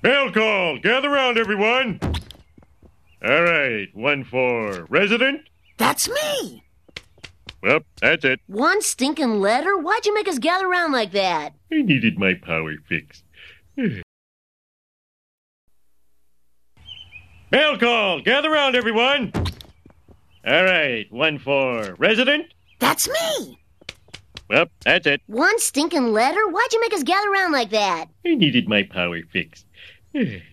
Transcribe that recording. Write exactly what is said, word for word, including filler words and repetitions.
Mail call. Gather round, everyone. All right. One for resident. That's me. Well, that's it. One stinking letter? Why'd you make us gather around like that? I needed my power fix. Mail call. Gather round, everyone. All right. One for resident. That's me. Well, that's it. One stinking letter? Why'd you make us gather around like that? I needed my power fix.